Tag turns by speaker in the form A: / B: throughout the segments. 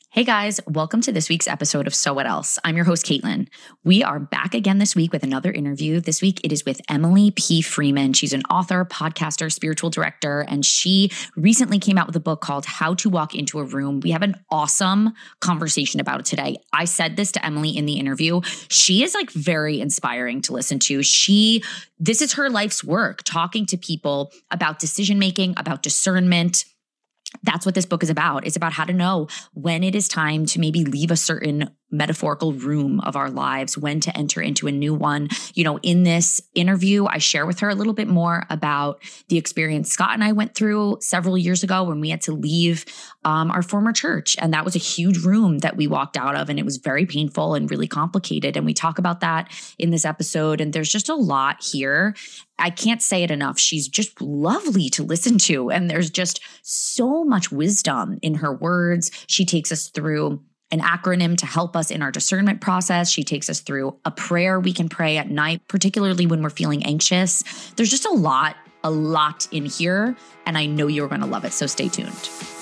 A: Hey guys, welcome to this week's episode of So What Else? I'm your host, Caitlin. We are back again this week with another interview. This week it is with Emily P. Freeman. She's an author, podcaster, spiritual director, and she recently came out with a book called How to Walk into a Room. We have an awesome conversation about it today. I said this to Emily in the interview. She is like very inspiring to listen to. This is her life's work, talking to people about decision-making, about discernment. That's what this book is about. It's about how to know when it is time to maybe leave a certain metaphorical room of our lives, when to enter into a new one. You know, in this interview, I share with her a little bit more about the experience Scott and I went through several years ago when we had to leave our former church. And that was a huge room that we walked out of, and it was very painful and really complicated. And we talk about that in this episode. And there's just a lot here. I can't say it enough. She's just lovely to listen to. And there's just so much wisdom in her words. She takes us through an acronym to help us in our discernment process. She takes us through a prayer we can pray at night, particularly when we're feeling anxious. There's just a lot in here, and I know you're going to love it. So stay tuned.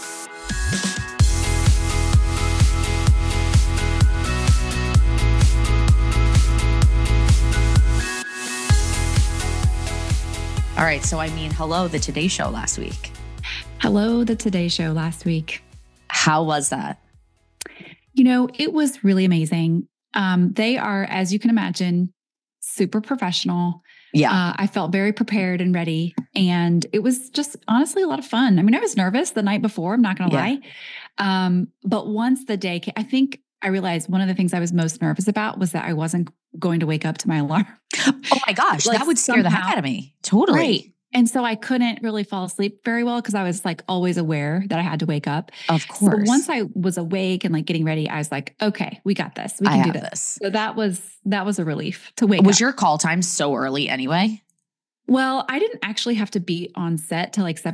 A: All right. So, hello, the Today Show last week.
B: Hello, the Today Show last week.
A: How was that?
B: You know, it was really amazing. They are, as you can imagine, super professional.
A: Yeah.
B: I felt very prepared and ready. And it was just honestly a lot of fun. I mean, I was nervous the night before, I'm not going to lie. But once the day came, I think I realized one of the things I was most nervous about was that I wasn't going to wake up to my alarm.
A: Oh my gosh, that would scare the heck out of me. Totally.
B: Right. And so I couldn't really fall asleep very well because I was like always aware that I had to wake up.
A: Of course.
B: So once I was awake and like getting ready, I was like, okay, we got this. We can do this. So that was a relief to wake up.
A: Was your call time so early anyway?
B: Well, I didn't actually have to be on set till like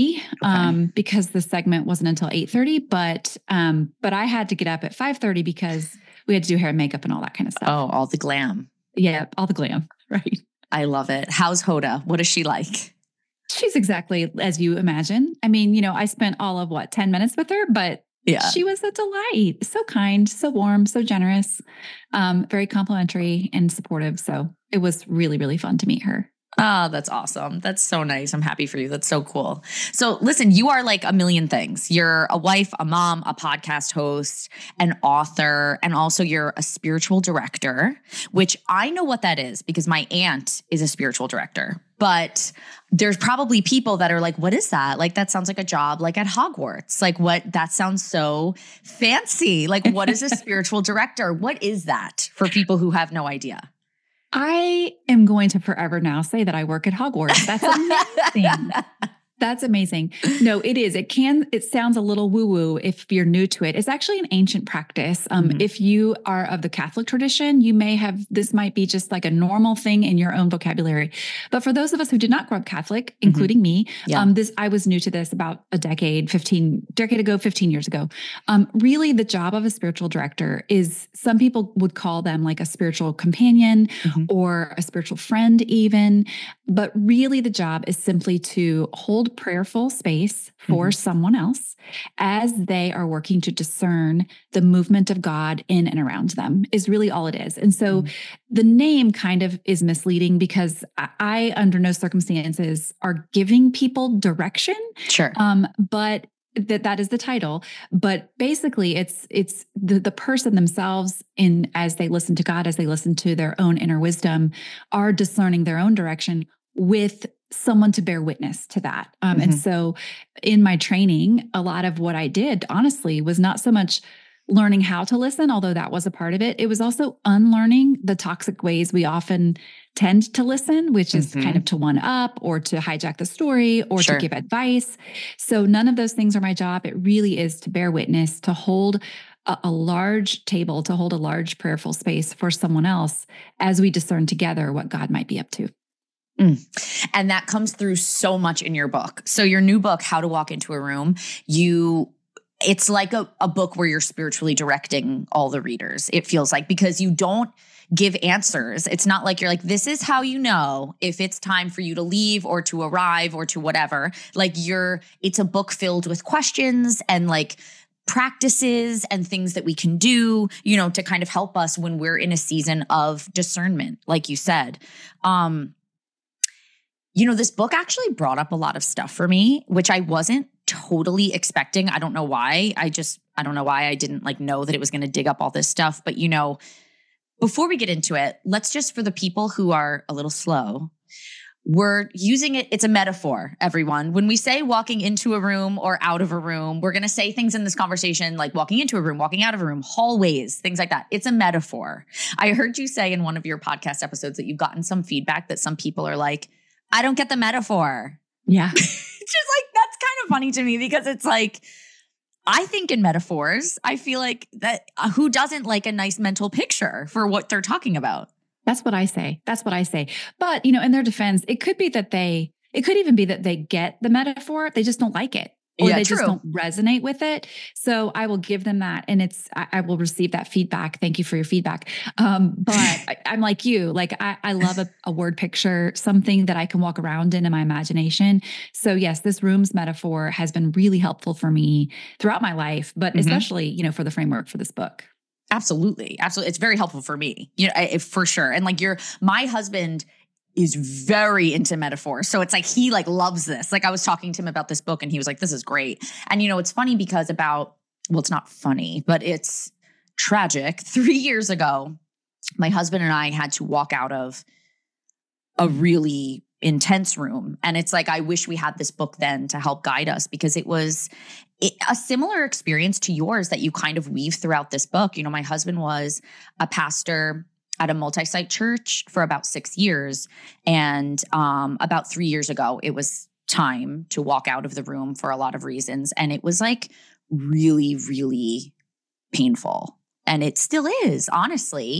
B: 7:30 because the segment wasn't until 8:30. But I had to get up at 5:30 because we had to do hair and makeup and all that kind of stuff.
A: Oh, all the glam.
B: Yeah, all the glam. Right.
A: I love it. How's Hoda? What is she like?
B: She's exactly as you imagine. I mean, you know, I spent all of 10 minutes with her, but she was a delight. So kind, so warm, so generous, very complimentary and supportive. So it was really, really fun to meet her.
A: Oh, that's awesome. That's so nice. I'm happy for you. That's so cool. So listen, you are like a million things. You're a wife, a mom, a podcast host, an author, and also you're a spiritual director, which I know what that is because my aunt is a spiritual director. But there's probably people that are like, what is that? Like, that sounds like a job like at Hogwarts. Like that sounds so fancy. Like, what is a spiritual director? What is that for people who have no idea?
B: I am going to forever now say that I work at Hogwarts. That's amazing. That's amazing. No, it is. It sounds a little woo-woo if you're new to it. It's actually an ancient practice. If you are of the Catholic tradition, this might be just like a normal thing in your own vocabulary. But for those of us who did not grow up Catholic, including me, I was new to this about a decade, 15 years ago. Really the job of a spiritual director is, some people would call them like a spiritual companion or a spiritual friend even. But really the job is simply to hold prayerful space for someone else as they are working to discern the movement of God in and around them is really all it is. And so the name kind of is misleading because I, under no circumstances, are giving people direction.
A: Sure.
B: But that is the title. But basically it's the person themselves as they listen to God, as they listen to their own inner wisdom, are discerning their own direction with someone to bear witness to that. And so in my training, a lot of what I did, honestly, was not so much learning how to listen, although that was a part of it. It was also unlearning the toxic ways we often tend to listen, which is kind of to one up or to hijack the story or to give advice. So none of those things are my job. It really is to bear witness, to hold a large table, to hold a large prayerful space for someone else as we discern together what God might be up to.
A: And that comes through so much in your book. So your new book, How to Walk into a Room, it's like a book where you're spiritually directing all the readers, it feels like, because you don't give answers. It's not like you're like, this is how you know if it's time for you to leave or to arrive or to whatever. Like it's a book filled with questions and like practices and things that we can do, to kind of help us when we're in a season of discernment, like you said. This book actually brought up a lot of stuff for me, which I wasn't totally expecting. I don't know why. I don't know why I didn't know that it was going to dig up all this stuff. But, before we get into it, let's just, for the people who are a little slow, we're using it. It's a metaphor, everyone. When we say walking into a room or out of a room, we're going to say things in this conversation like walking into a room, walking out of a room, hallways, things like that. It's a metaphor. I heard you say in one of your podcast episodes that you've gotten some feedback that some people are like, I don't get the metaphor.
B: Yeah.
A: It's just that's kind of funny to me because it's I think in metaphors, I feel like that who doesn't like a nice mental picture for what they're talking about?
B: That's what I say. But, in their defense, it could even be that they get the metaphor. They just don't like it. Or they just don't resonate with it. So I will give them that. And I will receive that feedback. Thank you for your feedback. But I'm like you, I love a word picture, something that I can walk around in my imagination. So yes, this room's metaphor has been really helpful for me throughout my life, but especially, for the framework for this book.
A: Absolutely. It's very helpful for me, for sure. And my husband is very into metaphors. So it's he loves this. I was talking to him about this book and he was like, this is great. And it's funny because it's not funny, but it's tragic. 3 years ago, my husband and I had to walk out of a really intense room. And it's I wish we had this book then to help guide us because it was a similar experience to yours that you kind of weave throughout this book. My husband was a pastor at a multi-site church for about 6 years. And about 3 years ago, it was time to walk out of the room for a lot of reasons. And it was really, really painful. And it still is, honestly,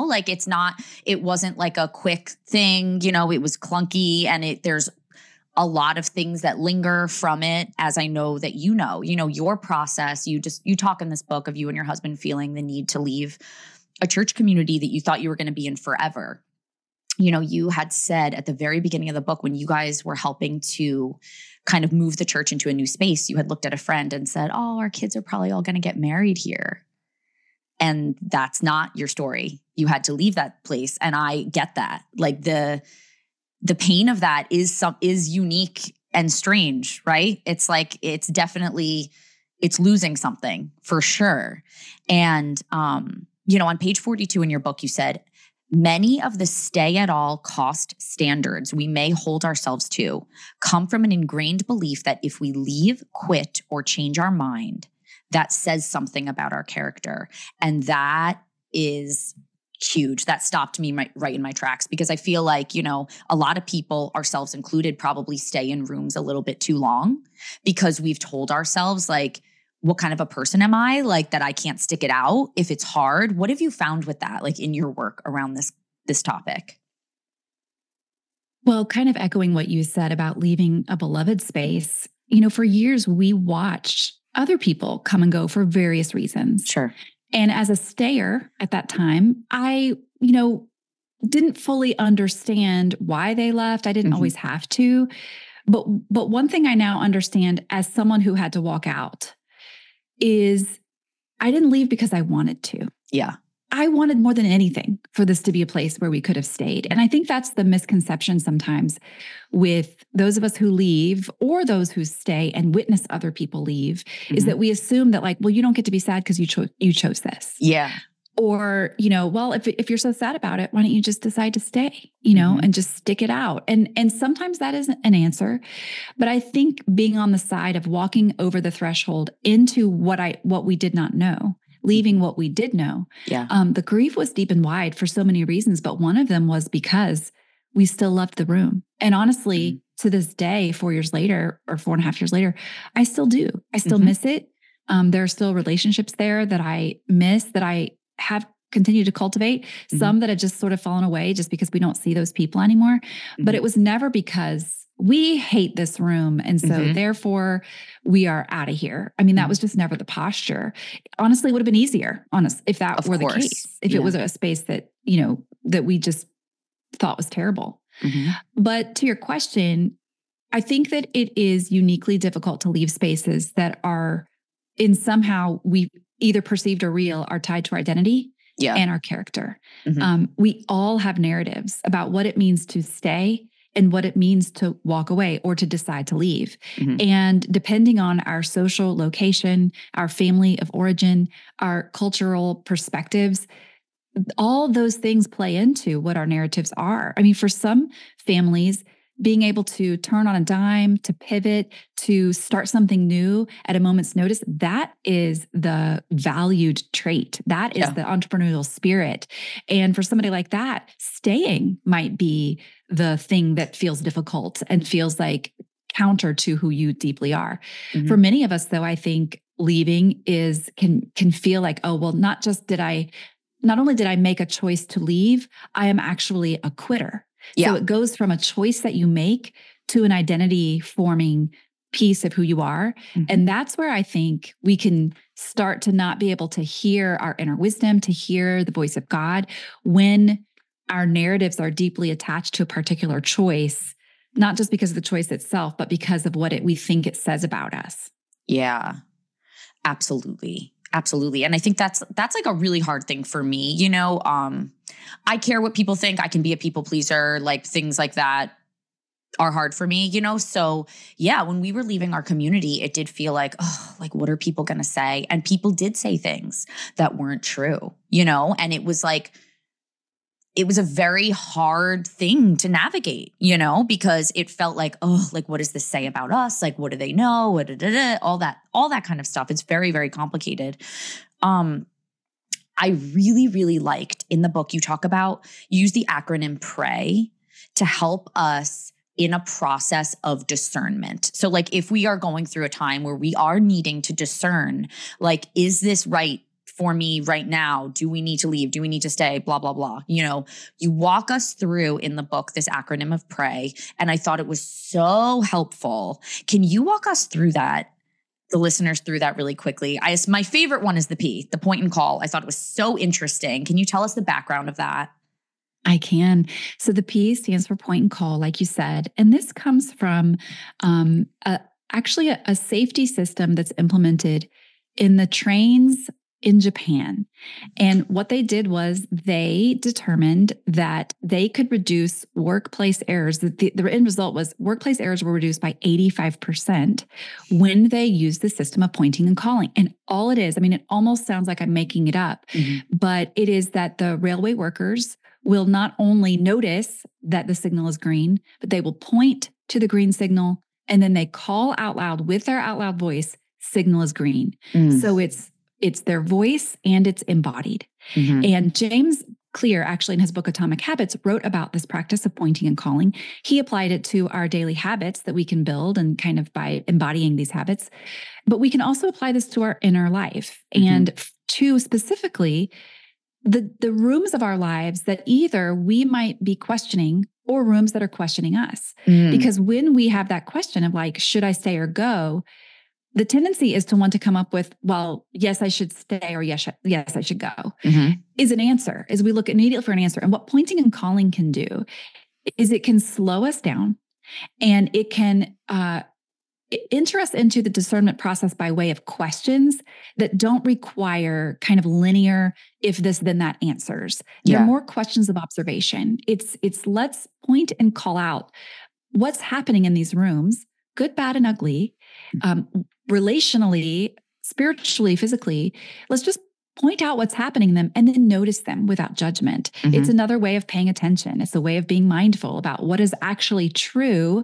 A: it wasn't a quick thing, it was clunky and there's a lot of things that linger from it, as I know that your process, you talk in this book of you and your husband feeling the need to leave a church community that you thought you were going to be in forever. You had said at the very beginning of the book when you guys were helping to kind of move the church into a new space, you had looked at a friend and said, oh, our kids are probably all going to get married here. And that's not your story. You had to leave that place. And I get that. The pain of that is unique and strange, right? It's it's losing something for sure. And, on page 42 in your book, you said, many of the stay at all cost standards we may hold ourselves to come from an ingrained belief that if we leave, quit, or change our mind, that says something about our character. And that is huge. That stopped me right in my tracks because I feel a lot of people, ourselves included, probably stay in rooms a little bit too long because we've told ourselves what kind of a person am I? That I can't stick it out if it's hard. What have you found with that, in your work around this topic?
B: Well, kind of echoing what you said about leaving a beloved space, for years we watched other people come and go for various reasons.
A: Sure.
B: And as a stayer at that time, I, didn't fully understand why they left. I didn't always have to. But one thing I now understand as someone who had to walk out is I didn't leave because I wanted to.
A: Yeah.
B: I wanted more than anything for this to be a place where we could have stayed. And I think that's the misconception sometimes with those of us who leave or those who stay and witness other people leave is that we assume that you don't get to be sad because you chose this.
A: Yeah.
B: Or, well, if you're so sad about it, why don't you just decide to stay, and just stick it out? And sometimes that isn't an answer, but I think being on the side of walking over the threshold into what we did not know, leaving what we did know.
A: Yeah.
B: The grief was deep and wide for so many reasons, but one of them was because we still loved the room. And honestly, to this day, 4 years later or 4.5 years later, I still do. I still miss it. There are still relationships there that I miss, that I have continued to cultivate, some that have just sort of fallen away just because we don't see those people anymore. But it was never because we hate this room. And so therefore we are out of here. I mean, that was just never the posture. Honestly, it would have been easier, if that were the case, if it was a space that, that we just thought was terrible. But to your question, I think that it is uniquely difficult to leave spaces that are in somehow we either perceived or real are tied to our identity and our character. We all have narratives about what it means to stay and what it means to walk away or to decide to leave. And depending on our social location, our family of origin, our cultural perspectives, all those things play into what our narratives are. I mean, for some families, being able to turn on a dime, to pivot, to start something new at a moment's notice, that is the valued trait. That is the entrepreneurial spirit. And for somebody like that, staying might be the thing that feels difficult and feels like counter to who you deeply are. For many of us, though, I think leaving can feel like, oh, well, not only did I make a choice to leave, I am actually a quitter. So it goes from a choice that you make to an identity forming piece of who you are. And that's where I think we can start to not be able to hear our inner wisdom, to hear the voice of God when our narratives are deeply attached to a particular choice, not just because of the choice itself, but because of what we think it says about us.
A: Yeah, absolutely. Absolutely. And I think that's like a really hard thing for me. You know, I care what people think. I can be a people pleaser, like things like that are hard for me, you know? So yeah, when we were leaving our community, it did feel like, oh, like, what are people going to say? And people did say things that weren't true, you know? And it was like, it was a very hard thing to navigate, you know, because it felt like, oh, like, what does this say about us? Like, what do they know? All that kind of stuff. It's very, very complicated. I really, really liked in the book, you use the acronym PRAY to help us in a process of discernment. So like, if we are going through a time where we are needing to discern, like, is this right for me right now? Do we need to leave? Do we need to stay? Blah, blah, blah. You know, you walk us through in the book, this acronym of PRAY. And I thought it was so helpful. Can you walk us through that, the listeners through that really quickly? My favorite one is the P, the point and call. I thought it was so interesting. Can you tell us the background of that?
B: I can. So the P stands for point and call, like you said. And this comes from actually a safety system that's implemented in the trains in Japan. And what they did was they determined that they could reduce workplace errors. The end result was workplace errors were reduced by 85% when they used the system of pointing and calling. And all it is, I mean, it almost sounds like I'm making it up, but it is that the railway workers will not only notice that the signal is green, but they will point to the green signal and then they call out loud with their out loud voice, signal is green. So it's their voice and it's embodied. And James Clear, actually in his book, Atomic Habits, wrote about this practice of pointing and calling. He applied it to our daily habits that we can build and kind of by embodying these habits. But we can also apply this to our inner life and to specifically the rooms of our lives that either we might be questioning or rooms that are questioning us. Because when we have that question of like, should I stay or go? The tendency is to want to come up with, well, yes, I should stay, or yes, I should go, is an answer, as we look immediately for an answer. And what pointing and calling can do is it can slow us down and it can enter us into the discernment process by way of questions that don't require kind of linear, if this, then that answers. They're more questions of observation. It's let's point and call out what's happening in these rooms, good, bad, and ugly, relationally, spiritually, physically. Let's just point out what's happening in them and then notice them without judgment. It's another way of paying attention. It's a way of being mindful about what is actually true,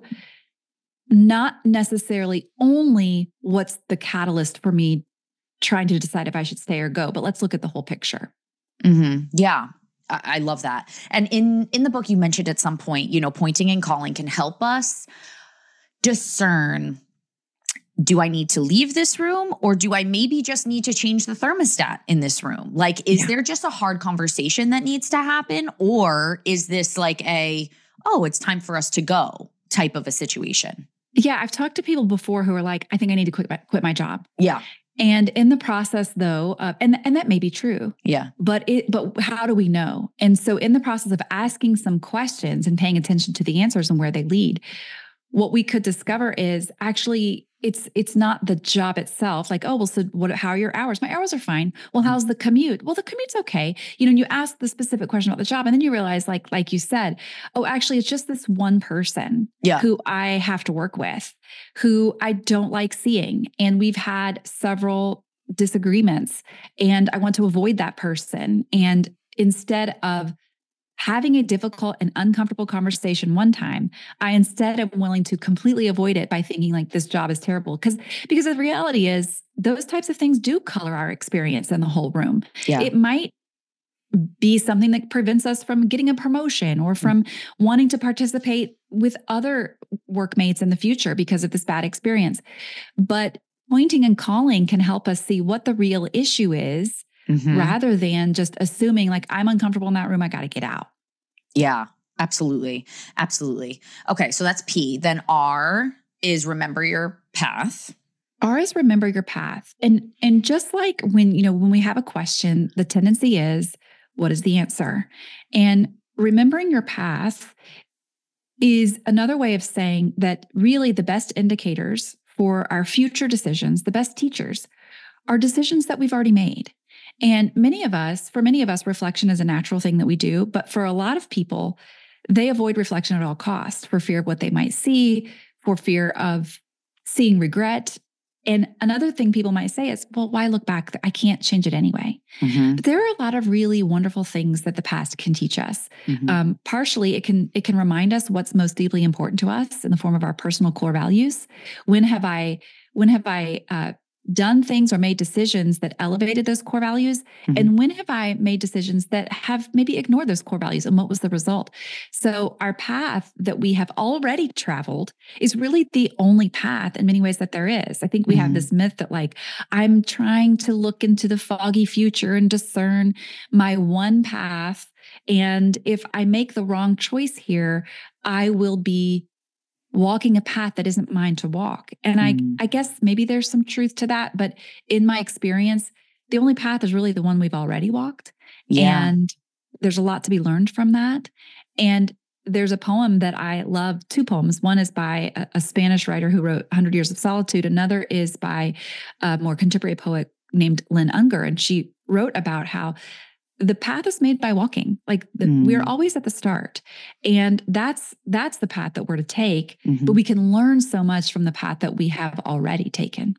B: not necessarily only what's the catalyst for me trying to decide if I should stay or go, but let's look at the whole picture.
A: Yeah. I love that. And in the book, you mentioned at some point, you know, pointing and calling can help us discern, do I need to leave this room or do I maybe just need to change the thermostat in this room? Like, is there just a hard conversation that needs to happen? Or is this like it's time for us to go type of a situation?
B: Yeah. I've talked to people before who are like, I think I need to quit my job.
A: Yeah.
B: And in the process though, and that may be true.
A: Yeah.
B: But how do we know? And so in the process of asking some questions and paying attention to the answers and where they lead, what we could discover is actually it's not the job itself. Like, oh, well, so how are your hours? My hours are fine. Well, how's the commute? Well, the commute's okay. And you ask the specific question about the job, and then you realize, like you said, oh, actually, it's just this one person who I have to work with, who I don't like seeing. And we've had several disagreements, and I want to avoid that person. And instead of having a difficult and uncomfortable conversation one time, I instead am willing to completely avoid it by thinking like this job is terrible. Because the reality is those types of things do color our experience in the whole room.
A: Yeah.
B: It might be something that prevents us from getting a promotion or from wanting to participate with other workmates in the future because of this bad experience. But pointing and calling can help us see what the real issue is, rather than just assuming like, I'm uncomfortable in that room, I got to get out.
A: Yeah, absolutely. Absolutely. Okay. So that's P. Then R is remember your path.
B: R is remember your path. And just like when we have a question, the tendency is, what is the answer? And remembering your path is another way of saying that really the best indicators for our future decisions, the best teachers, are decisions that we've already made. And for many of us, reflection is a natural thing that we do. But for a lot of people, they avoid reflection at all costs for fear of what they might see, for fear of seeing regret. And another thing people might say is, well, why look back? I can't change it anyway. But there are a lot of really wonderful things that the past can teach us. Partially, it can remind us what's most deeply important to us in the form of our personal core values. When have I done things or made decisions that elevated those core values? And when have I made decisions that have maybe ignored those core values, and what was the result? So our path that we have already traveled is really the only path in many ways that there is. I think we have this myth that like, I'm trying to look into the foggy future and discern my one path. And if I make the wrong choice here, I will be walking a path that isn't mine to walk. And I guess maybe there's some truth to that, but in my experience, the only path is really the one we've already walked. Yeah. And there's a lot to be learned from that. And there's a poem that I love, two poems. One is by a Spanish writer who wrote 100 Years of Solitude. Another is by a more contemporary poet named Lynn Unger. And she wrote about how the path is made by walking. Like we're always at the start, and that's the path that we're to take, but we can learn so much from the path that we have already taken.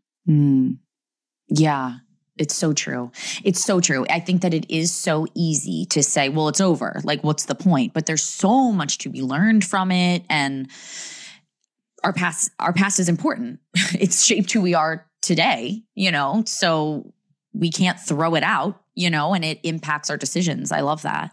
A: Yeah, it's so true. It's so true. I think that it is so easy to say, well, it's over. Like, what's the point? But there's so much to be learned from it. And our past is important. It's shaped who we are today, so we can't throw it out, and it impacts our decisions. I love that.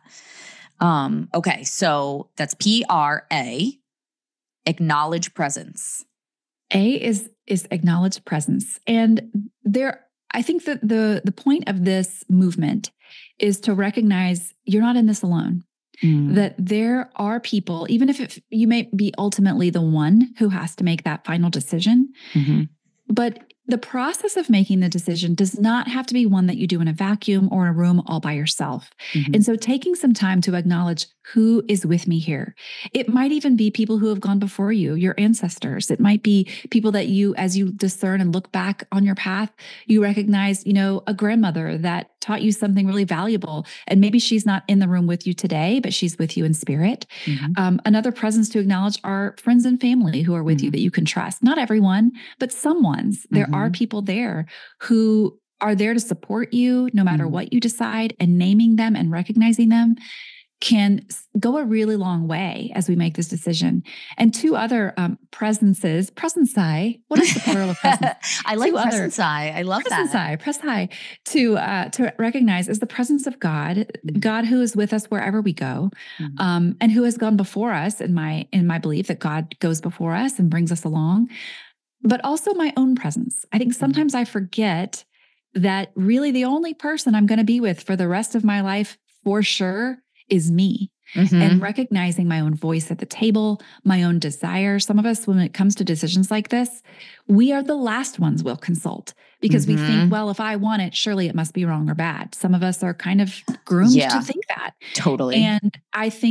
A: Okay. So that's PRA, acknowledge presence.
B: A is acknowledge presence. And I think that the point of this movement is to recognize you're not in this alone. That there are people, even if you may be ultimately the one who has to make that final decision, but the process of making the decision does not have to be one that you do in a vacuum or in a room all by yourself. And so taking some time to acknowledge who is with me here. It might even be people who have gone before you, your ancestors. It might be people that you, as you discern and look back on your path, you recognize, a grandmother that taught you something really valuable. And maybe she's not in the room with you today, but she's with you in spirit. Another presence to acknowledge are friends and family who are with you that you can trust. Not everyone, but some ones. There are people there who are there to support you no matter what you decide, and naming them and recognizing them can go a really long way as we make this decision. And two other presences, presence-i. What is the plural of presence?
A: I like presence-i. I love that.
B: Presence-i to recognize is the presence of God, God who is with us wherever we go, and who has gone before us. In my belief that God goes before us and brings us along, but also my own presence. I think sometimes I forget that really the only person I'm going to be with for the rest of my life, for sure, is me. And recognizing my own voice at the table, my own desire. Some of us, when it comes to decisions like this, we are the last ones we'll consult because we think, well, if I want it, surely it must be wrong or bad. Some of us are kind of groomed to think that.
A: Totally.
B: And I think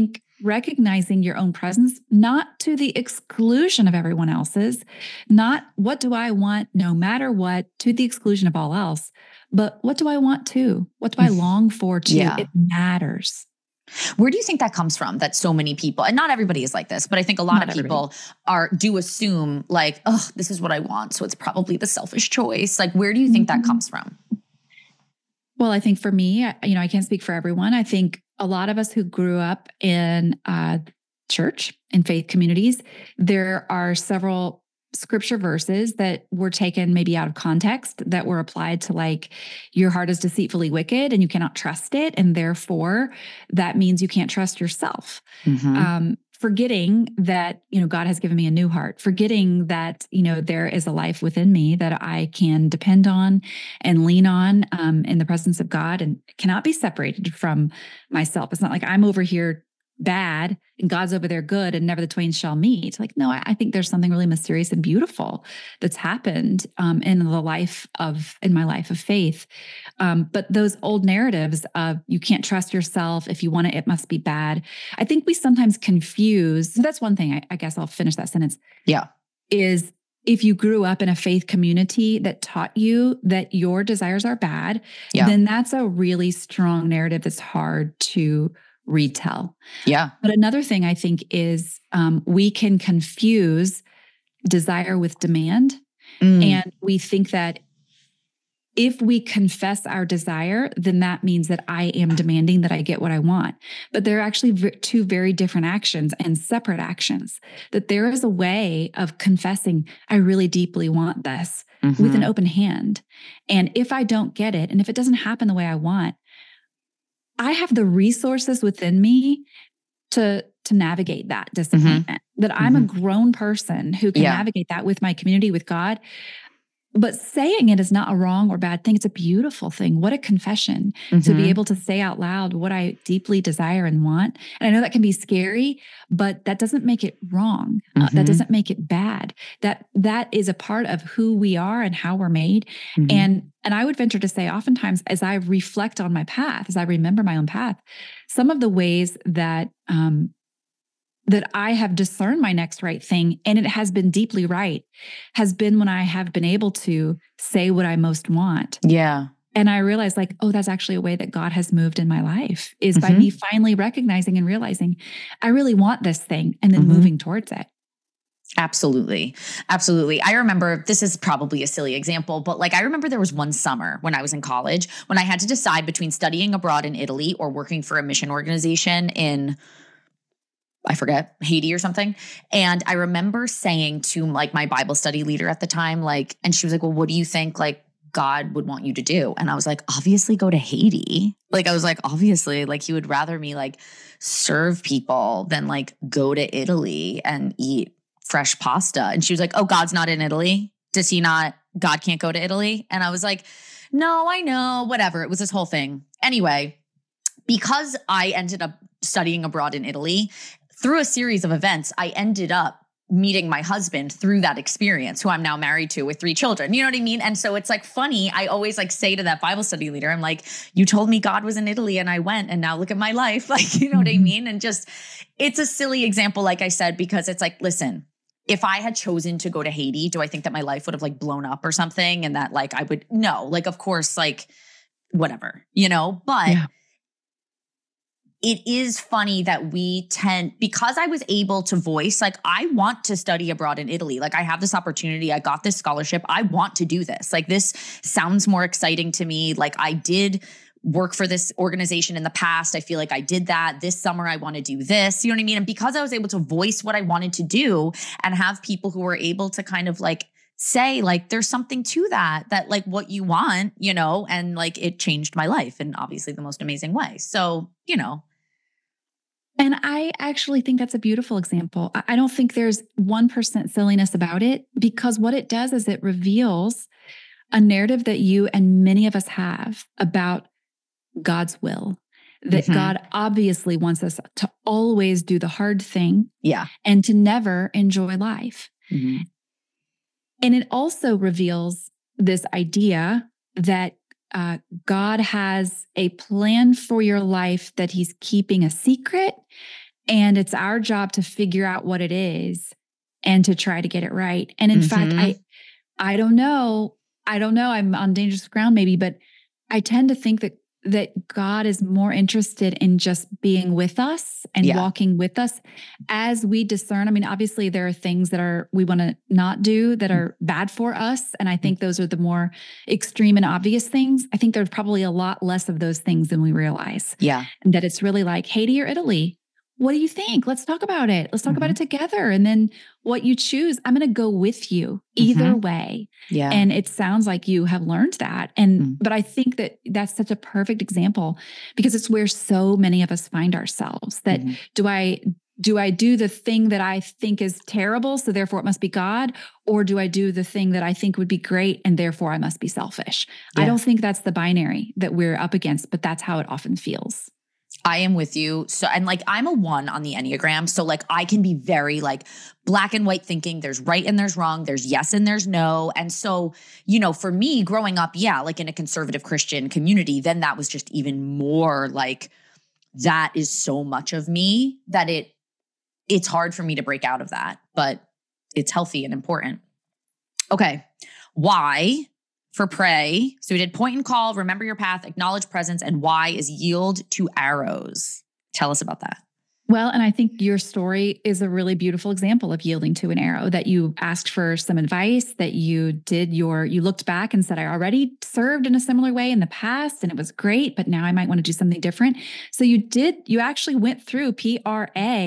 B: recognizing your own presence, not to the exclusion of everyone else's, not what do I want no matter what to the exclusion of all else, but what do I want to? What do I long for to?
A: Yeah.
B: It matters.
A: Where do you think that comes from? That so many people, and not everybody is like this, but I think a lot of people do assume like, oh, this is what I want, so it's probably the selfish choice. Like, where do you think that comes from?
B: Well, I think for me, I can't speak for everyone. I think a lot of us who grew up in church and faith communities, there are several scripture verses that were taken maybe out of context that were applied to like, your heart is deceitfully wicked and you cannot trust it. And therefore that means you can't trust yourself. Forgetting that, God has given me a new heart, forgetting that, there is a life within me that I can depend on and lean on in the presence of God and cannot be separated from myself. It's not like I'm over here bad and God's over there good and never the twain shall meet. Like, no, I think there's something really mysterious and beautiful that's happened in my life of faith. But those old narratives of you can't trust yourself. If you want it, it must be bad. I think we sometimes confuse. So that's one thing. I guess I'll finish that sentence.
A: Yeah.
B: Is if you grew up in a faith community that taught you that your desires are bad, then that's a really strong narrative that's hard to retell.
A: Yeah.
B: But another thing I think is we can confuse desire with demand. And we think that if we confess our desire, then that means that I am demanding that I get what I want. But they're actually two very different actions and separate actions. That there is a way of confessing, I really deeply want this with an open hand. And if I don't get it, and if it doesn't happen the way I want, I have the resources within me to navigate that disappointment, that I'm a grown person who can navigate that with my community, with God. But saying it is not a wrong or bad thing. It's a beautiful thing. What a confession to be able to say out loud what I deeply desire and want. And I know that can be scary, but that doesn't make it wrong. That doesn't make it bad. That is a part of who we are and how we're made. And I would venture to say oftentimes as I reflect on my path, as I remember my own path, some of the ways that that I have discerned my next right thing, and it has been deeply right, has been when I have been able to say what I most want.
A: Yeah.
B: And I realized like, oh, that's actually a way that God has moved in my life is by me finally recognizing and realizing I really want this thing and then moving towards it.
A: Absolutely. Absolutely. I remember, this is probably a silly example, but like, I remember there was one summer when I was in college when I had to decide between studying abroad in Italy or working for a mission organization in, I forget, Haiti or something. And I remember saying to like my Bible study leader at the time, like, and she was like, well, what do you think like God would want you to do? And I was like, obviously go to Haiti. Like, I was like, obviously, like he would rather me like serve people than like go to Italy and eat fresh pasta. And she was like, oh, God's not in Italy. God can't go to Italy? And I was like, no, I know, whatever. It was this whole thing. Anyway, because I ended up studying abroad in Italy, through a series of events, I ended up meeting my husband through that experience, who I'm now married to with 3 children. You know what I mean? And so it's like funny. I always like say to that Bible study leader, I'm like, you told me God was in Italy and I went, and now look at my life. Like, you know what I mean? And just, it's a silly example, like I said, because it's like, listen, if I had chosen to go to Haiti, do I think that my life would have like blown up or something? And that like, I would, no, like, of course, like whatever, but it is funny that we tend, because I was able to voice, like, I want to study abroad in Italy. Like, I have this opportunity. I got this scholarship. I want to do this. Like, this sounds more exciting to me. Like, I did work for this organization in the past. I feel like I did that. This summer, I want to do this. You know what I mean? And because I was able to voice what I wanted to do and have people who were able to kind of like say, like, there's something to that like what you want, and like it changed my life in obviously the most amazing way. So,
B: And I actually think that's a beautiful example. I don't think there's 1% silliness about it, because what it does is it reveals a narrative that you and many of us have about God's will, that God obviously wants us to always do the hard thing and to never enjoy life. And it also reveals this idea that God has a plan for your life that he's keeping a secret, And it's our job to figure out what it is and to try to get it right. And in fact, I don't know. I'm on dangerous ground maybe, but I tend to think that God is more interested in just being with us and walking with us as we discern. I mean, obviously there are things that we want to not do that are bad for us. And I think those are the more extreme and obvious things. I think there's probably a lot less of those things than we realize.
A: Yeah.
B: And that it's really like Haiti or Italy. What do you think? Let's talk about it. Let's talk about it together. And then what you choose, I'm going to go with you either way.
A: Yeah.
B: And it sounds like you have learned that. And, but I think that that's such a perfect example because it's where so many of us find ourselves that do I do the thing that I think is terrible, so therefore it must be God? Or do I do the thing that I think would be great and therefore I must be selfish? Yeah. I don't think that's the binary that we're up against, but that's how it often feels.
A: I am with you. So, and like, I'm a 1 on the Enneagram. So like, I can be very like black and white thinking. There's right and there's wrong. There's yes and there's no. And so, you know, for me growing up, like in a conservative Christian community, then that was just even more like, that is so much of me that it's hard for me to break out of that, but it's healthy and important. Okay. Why? For pray. So we did point and call, remember your path, acknowledge presence, and why is yield to arrows. Tell us about that.
B: Well, and I think your story is a really beautiful example of yielding to an arrow, that you asked for some advice, that you looked back and said, I already served in a similar way in the past and it was great, but now I might want to do something different. So you actually went through PRA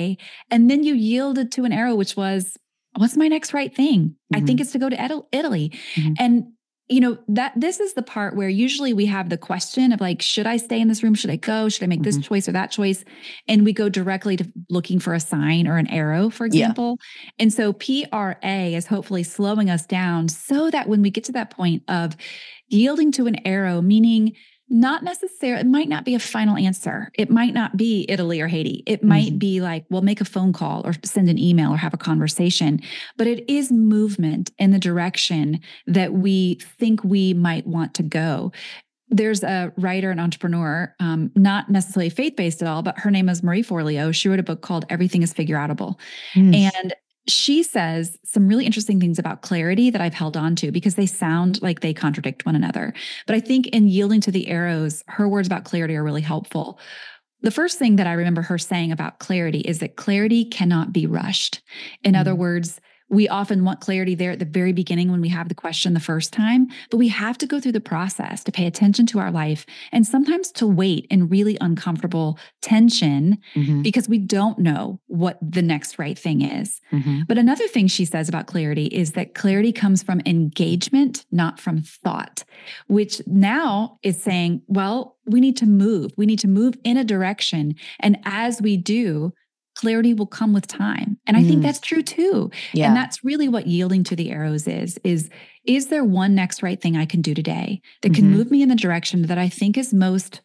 B: and then you yielded to an arrow, which was, what's my next right thing? I think it's to go to Italy. And you know, this is the part where usually we have the question of like, should I stay in this room? Should I go? Should I make this choice or that choice? And we go directly to looking for a sign or an arrow, for example. Yeah. And so PRA is hopefully slowing us down so that when we get to that point of yielding to an arrow, meaning not necessarily, it might not be a final answer. It might not be Italy or Haiti. It might be like, well, make a phone call or send an email or have a conversation, but it is movement in the direction that we think we might want to go. There's a writer and entrepreneur, not necessarily faith-based at all, but her name is Marie Forleo. She wrote a book called Everything is Figureoutable. And she says some really interesting things about clarity that I've held on to because they sound like they contradict one another. But I think in yielding to the arrows, her words about clarity are really helpful. The first thing that I remember her saying about clarity is that clarity cannot be rushed. In other words, we often want clarity there at the very beginning when we have the question the first time, but we have to go through the process to pay attention to our life and sometimes to wait in really uncomfortable tension because we don't know what the next right thing is. But another thing she says about clarity is that clarity comes from engagement, not from thought, which now is saying, well, we need to move. We need to move in a direction. And as we do, clarity will come with time. And I think that's true too. Yeah. And that's really what yielding to the arrows is there one next right thing I can do today that can move me in the direction that I think is most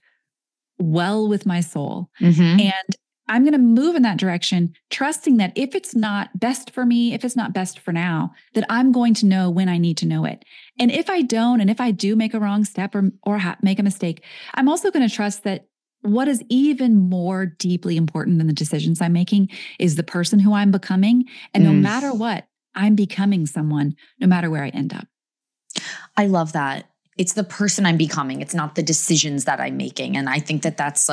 B: well with my soul? And I'm going to move in that direction, trusting that if it's not best for me, if it's not best for now, that I'm going to know when I need to know it. And if I don't, and if I do make a wrong step or make a mistake, I'm also going to trust that what is even more deeply important than the decisions I'm making is the person who I'm becoming. And no matter what, I'm becoming someone, no matter where I end up.
A: I love that. It's the person I'm becoming. It's not the decisions that I'm making. And I think that that's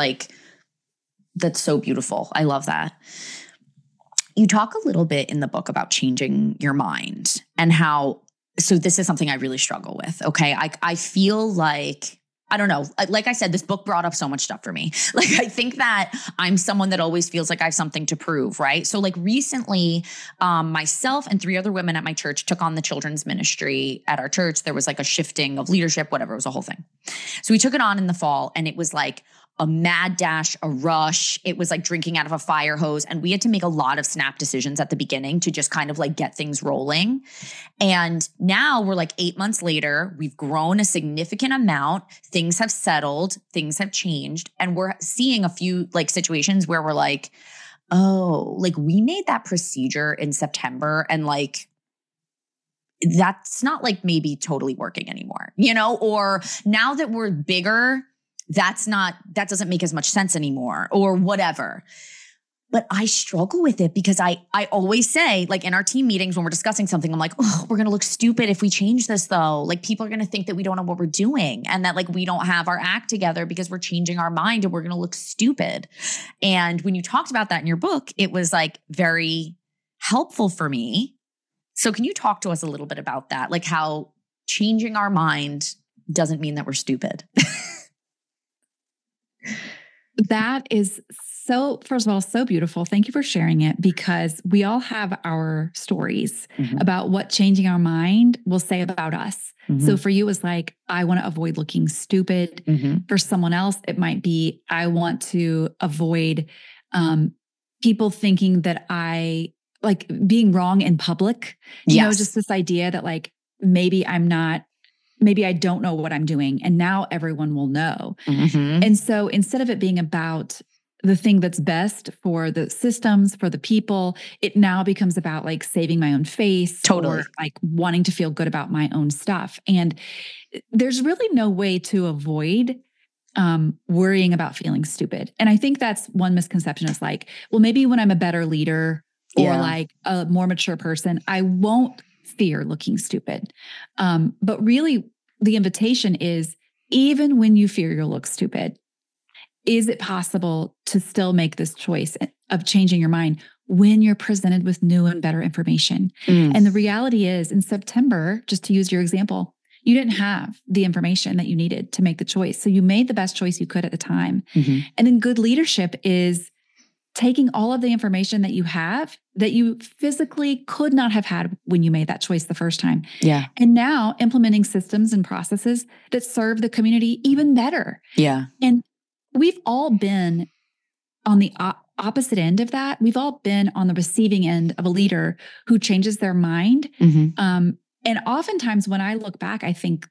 A: so beautiful. I love that. You talk a little bit in the book about changing your mind and how, so this is something I really struggle with. Okay. I feel like, I don't know. Like I said, this book brought up so much stuff for me. Like, I think that I'm someone that always feels like I have something to prove, right? So like recently, myself and 3 other women at my church took on the children's ministry at our church. There was like a shifting of leadership, whatever. It was a whole thing. So we took it on in the fall and it was like a mad dash, a rush. It was like drinking out of a fire hose. And we had to make a lot of snap decisions at the beginning to just kind of like get things rolling. And now we're like 8 months later, we've grown a significant amount. Things have settled, things have changed. And we're seeing a few like situations where we're like, oh, like we made that procedure in September and like, that's not like maybe totally working anymore, you know, or now that we're bigger, that doesn't make as much sense anymore or whatever. But I struggle with it because I always say, like in our team meetings when we're discussing something, I'm like, oh, we're going to look stupid if we change this though. Like people are going to think that we don't know what we're doing and that like we don't have our act together because we're changing our mind and we're going to look stupid. And when you talked about that in your book, it was like very helpful for me. So can you talk to us a little bit about that? Like how changing our mind doesn't mean that we're stupid.
B: That is so, first of all, so beautiful. Thank you for sharing it because we all have our stories about what changing our mind will say about us. So for you, it was like, I want to avoid looking stupid. For someone else, it might be, I want to avoid people thinking that I like being wrong in public. You know, just this idea that like, maybe I don't know what I'm doing and now everyone will know. And so instead of it being about the thing that's best for the systems, for the people, it now becomes about like saving my own face or like wanting to feel good about my own stuff. And there's really no way to avoid worrying about feeling stupid. And I think that's one misconception is like, well, maybe when I'm a better leader or like a more mature person, I won't fear looking stupid. But really the invitation is even when you fear you'll look stupid, is it possible to still make this choice of changing your mind when you're presented with new and better information? And the reality is in September, just to use your example, you didn't have the information that you needed to make the choice. So you made the best choice you could at the time. And then good leadership is taking all of the information that you have that you physically could not have had when you made that choice the first time. And now implementing systems and processes that serve the community even better. And we've all been on the opposite end of that. We've all been on the receiving end of a leader who changes their mind. And oftentimes when I look back, I think,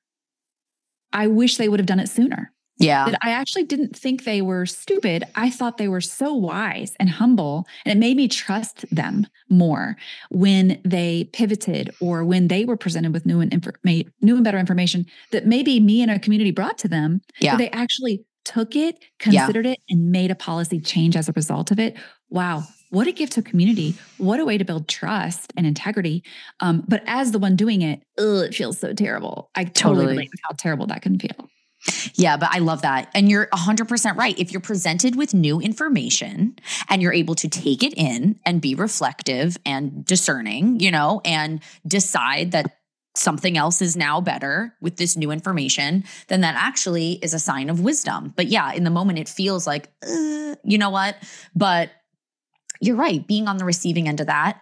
B: I wish they would have done it sooner. That I actually didn't think they were stupid. I thought they were so wise and humble, and it made me trust them more when they pivoted or when they were presented with new and better information that maybe me and our community brought to them. But they actually took it, considered it, and made a policy change as a result of it. Wow. What a gift to community. What a way to build trust and integrity. But as the one doing it, it feels so terrible. I totally relate with how terrible that can feel.
A: Yeah, but I love that. And you're 100% right. If you're presented with new information and you're able to take it in and be reflective and discerning, you know, and decide that something else is now better with this new information, then that actually is a sign of wisdom. But yeah, in the moment it feels like, you know what? But you're right. Being on the receiving end of that,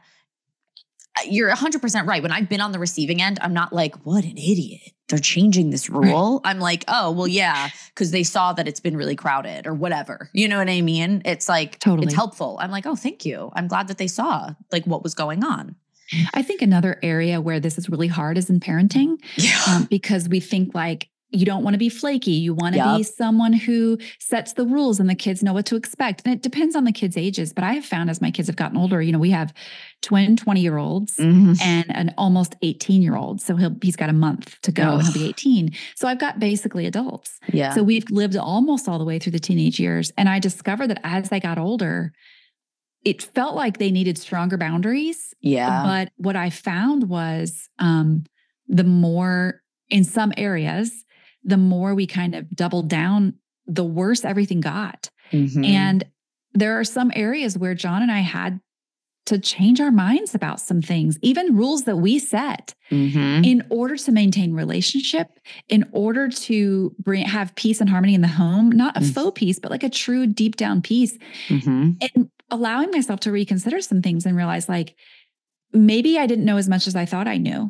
A: you're 100% right. When I've been on the receiving end, I'm not like, what an idiot. They're changing this rule. I'm like, oh, well, yeah, because they saw that it's been really crowded or whatever. You know what I mean? It's like, it's helpful. I'm like, oh, thank you. I'm glad that they saw like what was going on.
B: I think another area where this is really hard is in parenting because we think like, you don't want to be flaky. You want to be someone who sets the rules and the kids know what to expect. And it depends on the kids' ages. But I have found as my kids have gotten older, you know, we have twin 20-year-olds and an almost 18-year-old. So he's got a month to go and he'll be 18. So I've got basically adults. So we've lived almost all the way through the teenage years. And I discovered that as they got older, it felt like they needed stronger boundaries. But what I found was the more in some areas, the more we kind of doubled down, the worse everything got. And there are some areas where John and I had to change our minds about some things, even rules that we set in order to maintain relationship, in order to have peace and harmony in the home, not a faux peace, but like a true deep down peace. And allowing myself to reconsider some things and realize like, maybe I didn't know as much as I thought I knew.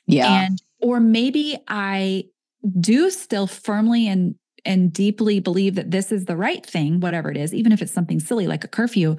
B: Or maybe I do still firmly and deeply believe that this is the right thing, whatever it is, even if it's something silly like a curfew.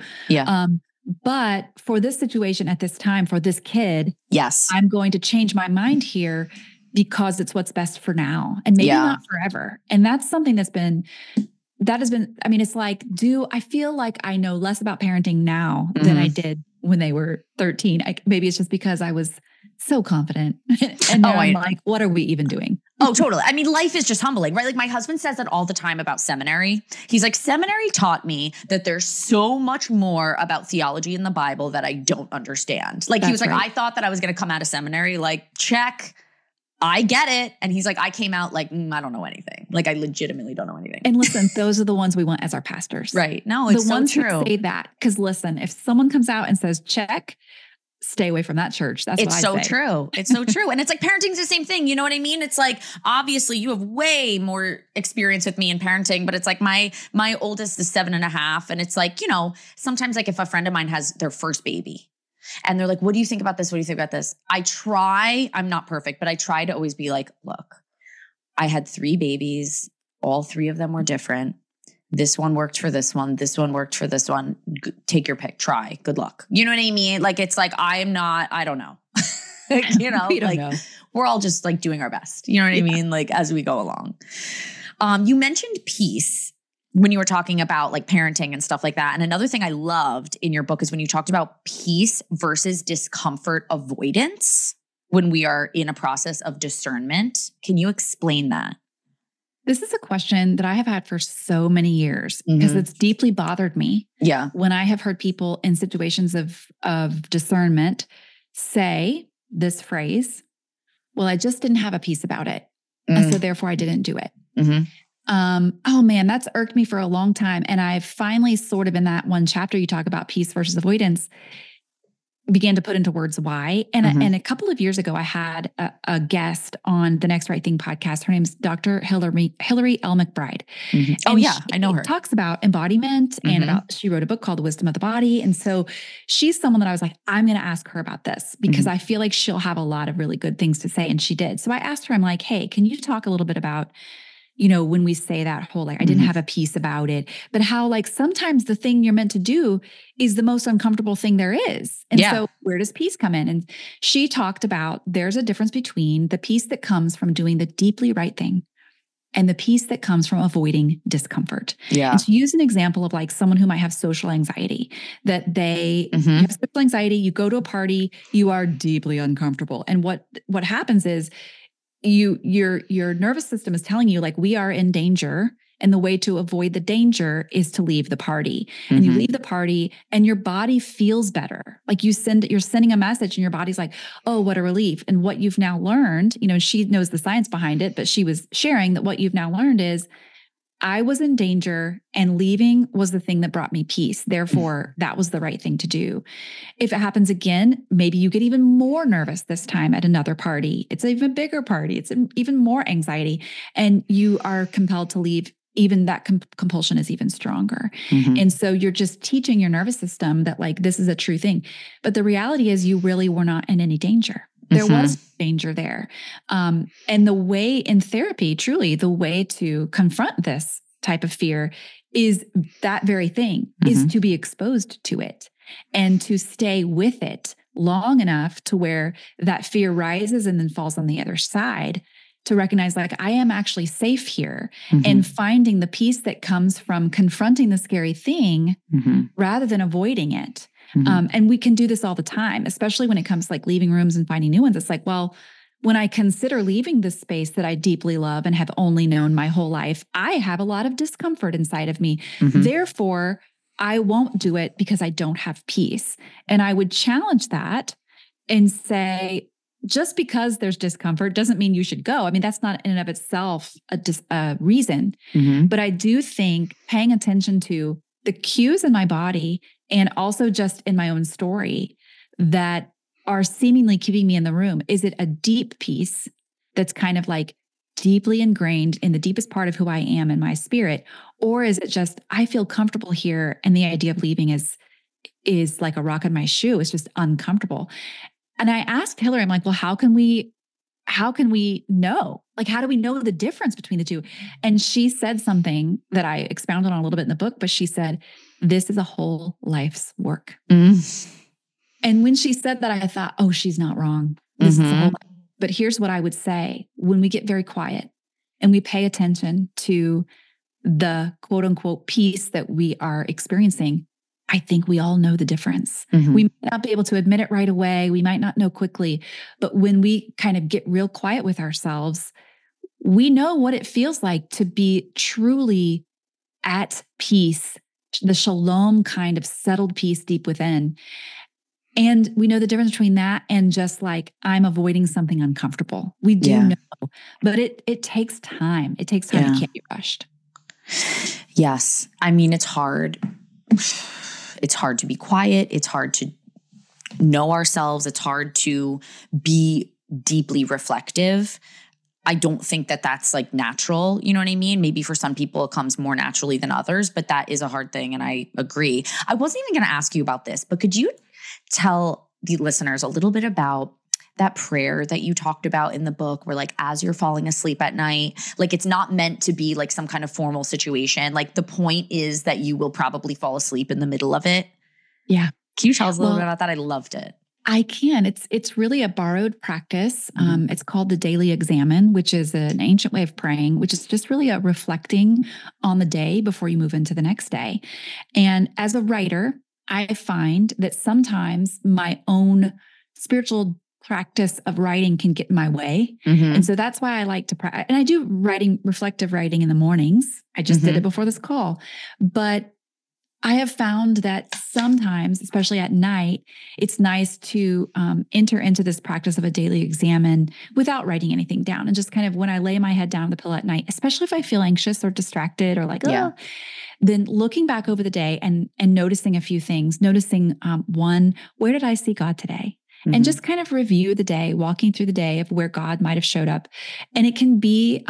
B: But for this situation at this time, for this kid, I'm going to change my mind here because it's what's best for now and maybe not forever. And that's something that has been, I mean, it's like, I feel like I know less about parenting now than I did when they were 13. Maybe it's just because I was so confident. And now I'm like, what are we even doing?
A: Oh, totally. I mean, life is just humbling, right? Like my husband says that all the time about seminary. He's like, seminary taught me that there's so much more about theology in the Bible that I don't understand. Like he was like, I thought that I was going to come out of seminary, like, check, I get it. And he's like, I came out like, I don't know anything. Like I legitimately don't know anything.
B: And listen, those are the ones we want as our pastors.
A: Right. No, it's
B: the ones
A: so true.
B: who say that. Because listen, if someone comes out and says, check, stay away from that church. That's what I say.
A: It's so true. It's so true. And it's like parenting's the same thing. You know what I mean? It's like, obviously you have way more experience with me in parenting, but it's like my oldest is 7.5. And it's like, you know, sometimes like if a friend of mine has their first baby and they're like, what do you think about this? What do you think about this? I'm not perfect, but I try to always be like, look, I had 3 babies. All 3 of them were different. This one worked for this one. This one worked for this one. Take your pick. Try. Good luck. You know what I mean? Like, it's like, I don't know. You know, like know. We're all just like doing our best. You know what I mean? Like as we go along. You mentioned peace when you were talking about like parenting and stuff like that. And another thing I loved in your book is when you talked about peace versus discomfort avoidance when we are in a process of discernment. Can you explain that?
B: This is a question that I have had for so many years because it's deeply bothered me.
A: Yeah.
B: When I have heard people in situations of discernment say this phrase, well, I just didn't have a peace about it. And so therefore I didn't do it. Oh man, that's irked me for a long time. And I've finally sort of in that one chapter, you talk about peace versus avoidance, began to put into words why. And a couple of years ago, I had a guest on the Next Right Thing podcast. Her name's Dr. Hillary L. McBride.
A: Oh yeah, I know her.
B: Talks about embodiment and she wrote a book called The Wisdom of the Body. And so she's someone that I was like, I'm going to ask her about this because I feel like she'll have a lot of really good things to say. And she did. So I asked her, I'm like, hey, can you talk a little bit about, you know, when we say that whole, like, I didn't have a peace about it, but how like sometimes the thing you're meant to do is the most uncomfortable thing there is. And so where does peace come in? And she talked about there's a difference between the peace that comes from doing the deeply right thing and the peace that comes from avoiding discomfort.
A: Yeah.
B: And to use an example of like someone who might have social anxiety, that they have social anxiety, you go to a party, you are deeply uncomfortable. And what happens is your nervous system is telling you like, we are in danger. And the way to avoid the danger is to leave the party. And you leave the party and your body feels better. Like you're sending a message and your body's like, oh, what a relief. And what you've now learned, you know, she knows the science behind it, but she was sharing that what you've now learned is I was in danger and leaving was the thing that brought me peace. Therefore, that was the right thing to do. If it happens again, maybe you get even more nervous this time at another party. It's an even bigger party. It's even more anxiety. And you are compelled to leave. Even that compulsion is even stronger. And so you're just teaching your nervous system that like, this is a true thing. But the reality is you really were not in any danger. There was danger there. And the way in therapy, truly the way to confront this type of fear is that very thing, is to be exposed to it and to stay with it long enough to where that fear rises and then falls on the other side, to recognize like, I am actually safe here and finding the peace that comes from confronting the scary thing rather than avoiding it. And we can do this all the time, especially when it comes to like leaving rooms and finding new ones. It's like, well, when I consider leaving this space that I deeply love and have only known my whole life, I have a lot of discomfort inside of me. Therefore, I won't do it because I don't have peace. And I would challenge that and say, just because there's discomfort doesn't mean you should go. I mean, that's not in and of itself a reason. But I do think paying attention to the cues in my body and also just in my own story that are seemingly keeping me in the room. Is it a deep peace that's kind of like deeply ingrained in the deepest part of who I am in my spirit? Or is it just, I feel comfortable here and the idea of leaving is like a rock in my shoe. It's just uncomfortable. And I asked Hillary, I'm like, well, how can we know? Like, how do we know the difference between the two? And she said something that I expounded on a little bit in the book, but she said, this is a whole life's work. And when she said that, I thought, oh, she's not wrong. This is a whole life. But here's what I would say. When we get very quiet and we pay attention to the quote unquote peace that we are experiencing, I think we all know the difference. We might not be able to admit it right away. We might not know quickly, but when we kind of get real quiet with ourselves, we know what it feels like to be truly at peace, the shalom kind of settled peace deep within. And we know the difference between that and just like, I'm avoiding something uncomfortable. We do know, but it takes time. It takes time. It can't be rushed.
A: Yes. I mean, it's hard. It's hard to be quiet. It's hard to know ourselves. It's hard to be deeply reflective. I don't think that that's like natural. You know what I mean? Maybe for some people it comes more naturally than others, but that is a hard thing. And I agree. I wasn't even going to ask you about this, but could you tell the listeners a little bit about that prayer that you talked about in the book where like, as you're falling asleep at night, like it's not meant to be like some kind of formal situation. Like the point is that you will probably fall asleep in the middle of it.
B: Yeah.
A: Can you tell us a little bit about that? I loved it.
B: I can. It's really a borrowed practice. It's called the Daily Examen, which is an ancient way of praying, which is just really a reflecting on the day before you move into the next day. And as a writer, I find that sometimes my own spiritual practice of writing can get in my way. And so that's why I like to practice. And I do reflective writing in the mornings. I just did it before this call. But I have found that sometimes, especially at night, it's nice to enter into this practice of a daily examen without writing anything down. And just kind of when I lay my head down on the pillow at night, especially if I feel anxious or distracted or like, then looking back over the day and noticing a few things, noticing one, where did I see God today? And just kind of review the day, walking through the day of where God might have showed up. And it can be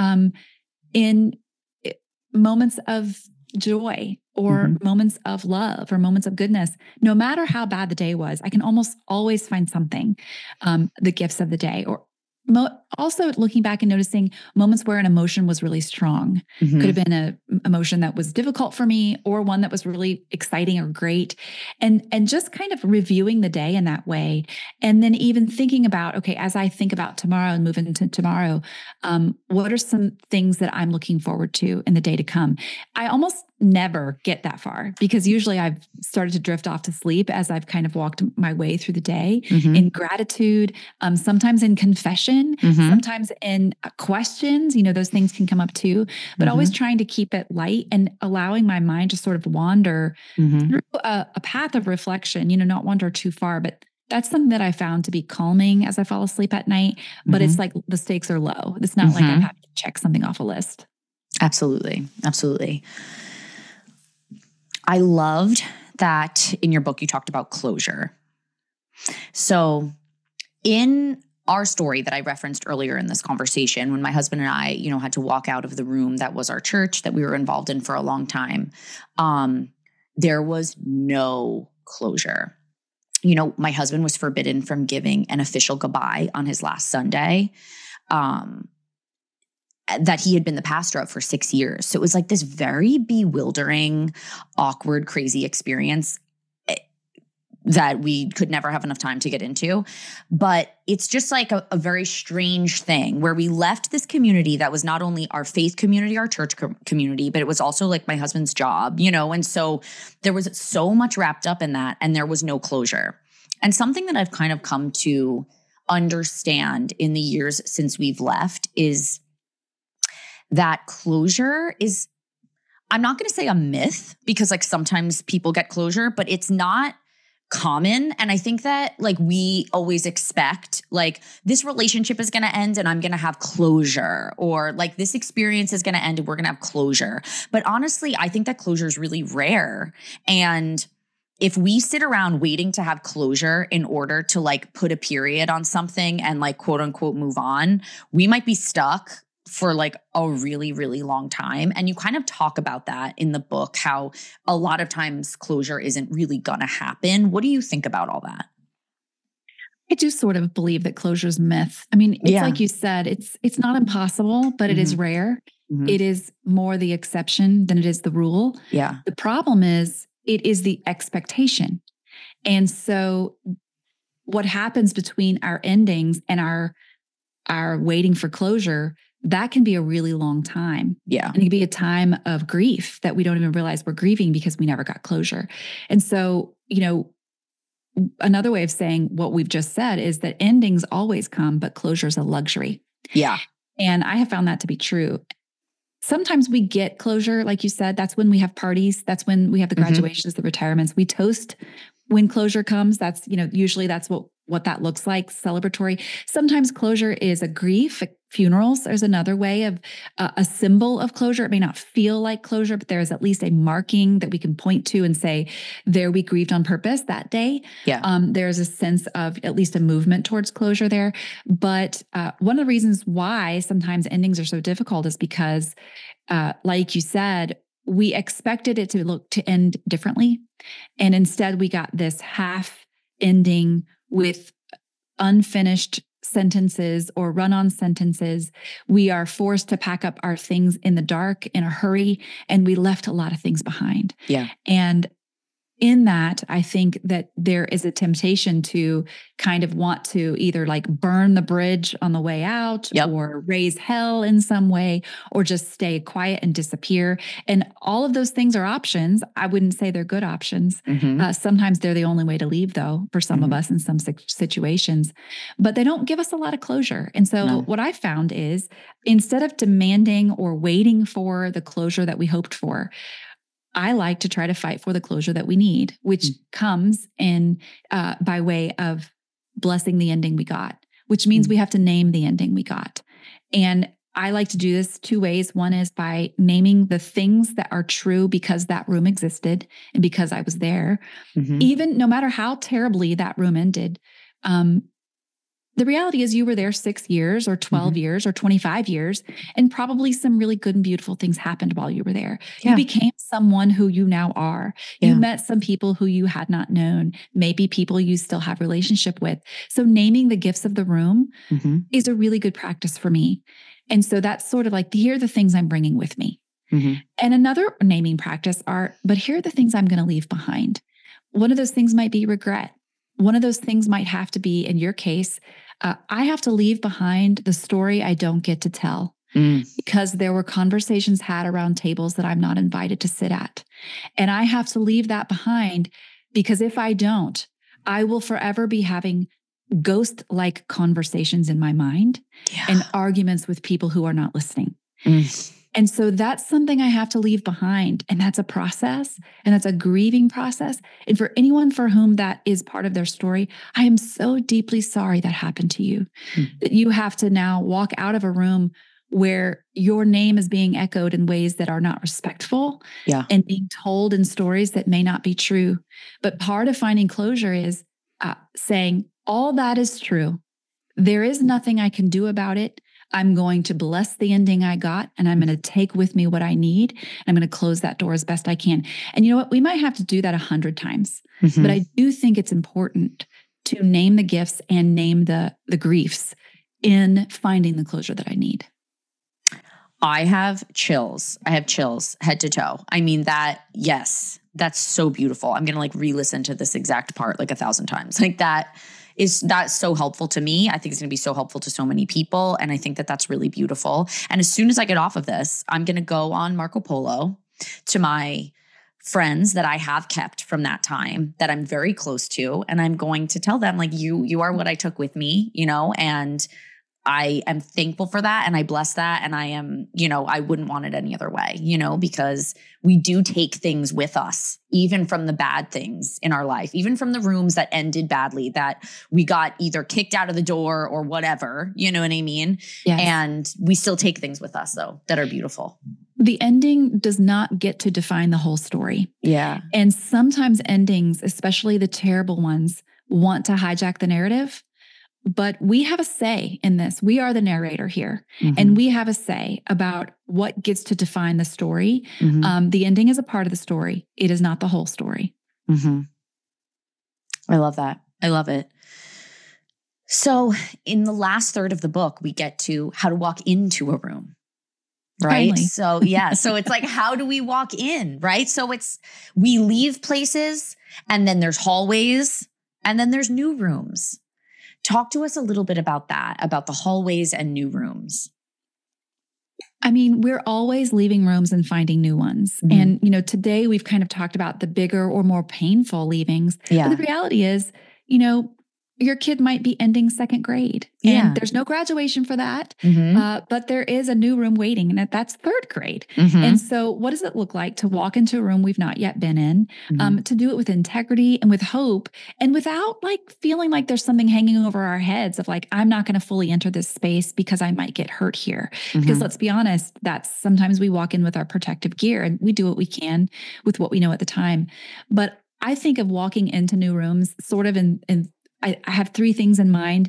B: in moments of joy or moments of love or moments of goodness. No matter how bad the day was, I can almost always find something, the gifts of the day, or also looking back and noticing moments where an emotion was really strong. Could have been an emotion that was difficult for me or one that was really exciting or great. And just kind of reviewing the day in that way. And then even thinking about, okay, as I think about tomorrow and move into tomorrow, what are some things that I'm looking forward to in the day to come? I almost never get that far because usually I've started to drift off to sleep as I've kind of walked my way through the day in gratitude, sometimes in confession, sometimes in questions, those things can come up too, but always trying to keep it light and allowing my mind to sort of wander through a path of reflection, not wander too far, but that's something that I found to be calming as I fall asleep at night, but it's like the stakes are low. It's not like I'm having to check something off a list.
A: Absolutely. Absolutely. I loved that in your book, you talked about closure. So in our story that I referenced earlier in this conversation, when my husband and I, had to walk out of the room that was our church that we were involved in for a long time, there was no closure. My husband was forbidden from giving an official goodbye on his last Sunday. That he had been the pastor of for 6 years. So it was like this very bewildering, awkward, crazy experience that we could never have enough time to get into. But it's just like a very strange thing where we left this community that was not only our faith community, our church community, but it was also like my husband's job, and so there was so much wrapped up in that and there was no closure. And something that I've kind of come to understand in the years since we've left is that closure is, I'm not going to say a myth because like sometimes people get closure, but it's not common. And I think that like we always expect like this relationship is going to end and I'm going to have closure, or like this experience is going to end and we're going to have closure. But honestly, I think that closure is really rare. And if we sit around waiting to have closure in order to like put a period on something and like quote unquote move on, we might be stuck for like a really, really long time. And you kind of talk about that in the book, how a lot of times closure isn't really gonna happen. What do you think about all that?
B: I do sort of believe that closure is a myth. I mean, it's like you said, it's not impossible, but it is rare. It is more the exception than it is the rule.
A: Yeah.
B: The problem is it is the expectation. And so what happens between our endings and our waiting for closure, that can be a really long time.
A: Yeah.
B: And it can be a time of grief that we don't even realize we're grieving because we never got closure. And so, another way of saying what we've just said is that endings always come, but closure is a luxury.
A: Yeah.
B: And I have found that to be true. Sometimes we get closure, like you said, that's when we have parties. That's when we have the graduations, the retirements. We toast when closure comes. That's, usually that's what that looks like, celebratory. Sometimes closure is a grief. Funerals, there's another way of a symbol of closure. It may not feel like closure, but there is at least a marking that we can point to and say, there we grieved on purpose that day.
A: Yeah.
B: There's a sense of at least a movement towards closure there. But one of the reasons why sometimes endings are so difficult is because, like you said, we expected it to end differently. And instead we got this half ending with unfinished sentences or run-on sentences. We are forced to pack up our things in the dark in a hurry, and we left a lot of things behind.
A: Yeah.
B: And in that, I think that there is a temptation to kind of want to either like burn the bridge on the way out or raise hell in some way, or just stay quiet and disappear. And all of those things are options. I wouldn't say they're good options. Sometimes they're the only way to leave, though, for some of us in some situations, but they don't give us a lot of closure. And so what I found is instead of demanding or waiting for the closure that we hoped for, I like to try to fight for the closure that we need, which comes in by way of blessing the ending we got, which means we have to name the ending we got. And I like to do this two ways. One is by naming the things that are true because that room existed and because I was there, even no matter how terribly that room ended. The reality is you were there 6 years or 12 years or 25 years, and probably some really good and beautiful things happened while you were there. Yeah. You became someone who you now are. Yeah. You met some people who you had not known, maybe people you still have relationship with. So naming the gifts of the room is a really good practice for me. And so that's sort of like, here are the things I'm bringing with me. And another naming practice but here are the things I'm going to leave behind. One of those things might be regret. One of those things might have to be, in your case, I have to leave behind the story I don't get to tell because there were conversations had around tables that I'm not invited to sit at. And I have to leave that behind because if I don't, I will forever be having ghost-like conversations in my mind and arguments with people who are not listening. And so that's something I have to leave behind. And that's a process, and that's a grieving process. And for anyone for whom that is part of their story, I am so deeply sorry that happened to you, that you have to now walk out of a room where your name is being echoed in ways that are not respectful and being told in stories that may not be true. But part of finding closure is saying, all that is true. There is nothing I can do about it. I'm going to bless the ending I got, and I'm going to take with me what I need. And I'm going to close that door as best I can. And you know what? We might have to do that 100 times, but I do think it's important to name the gifts and name the griefs in finding the closure that I need.
A: I have chills. head to toe. I mean yes, that's so beautiful. I'm going to re-listen to this exact part 1,000 times. That's so helpful to me. I think it's going to be so helpful to so many people. And I think that that's really beautiful. And as soon as I get off of this, I'm going to go on Marco Polo to my friends that I have kept from that time that I'm very close to. And I'm going to tell them you are what I took with me, and I am thankful for that. And I bless that. And I am, I wouldn't want it any other way, because we do take things with us, even from the bad things in our life, even from the rooms that ended badly, that we got either kicked out of the door or whatever, you know what I mean? Yes. And we still take things with us though, that are beautiful.
B: The ending does not get to define the whole story. Yeah. And sometimes endings, especially the terrible ones, want to hijack the narrative. But we have a say in this. We are the narrator here. And we have a say about what gets to define the story. The ending is a part of the story. It is not the whole story.
A: I love that. I love it. So in the last third of the book, we get to how to walk into a room. Right. Finally. So so it's how do we walk in? Right. So we leave places, and then there's hallways, and then there's new rooms. Talk to us a little bit about that, about the hallways and new rooms.
B: I mean, we're always leaving rooms and finding new ones. And, today we've kind of talked about the bigger or more painful leavings. Yeah. But the reality is, your kid might be ending second grade and there's no graduation for that. But there is a new room waiting, and that's third grade. And so what does it look like to walk into a room we've not yet been in, to do it with integrity and with hope and without like feeling like there's something hanging over our heads of like, I'm not going to fully enter this space because I might get hurt here. Because let's be honest, that's sometimes we walk in with our protective gear and we do what we can with what we know at the time. But I think of walking into new rooms sort of I have three things in mind.